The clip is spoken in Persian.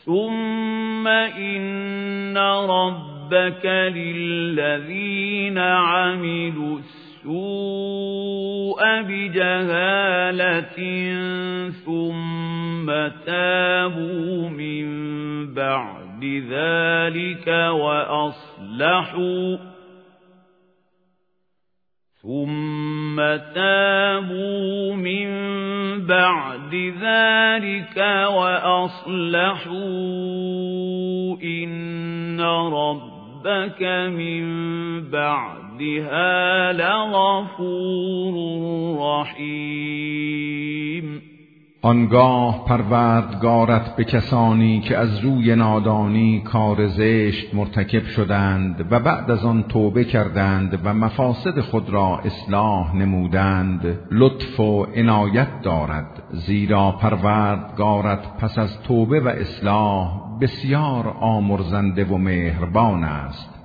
ثم إن ربك للذين عملوا السوء بجهالة ثم تابوا من بعد ذلك وأصلحوا إن ربك من بعدها لغفور رحیم. آنگاه پروردگارت به کسانی که از روی نادانی کار زشت مرتکب شدند و بعد از آن توبه کردند و مفاسد خود را اصلاح نمودند لطف و عنایت دارد، زیرا پروردگارت پس از توبه و اصلاح بسیار آمرزنده و مهربان است.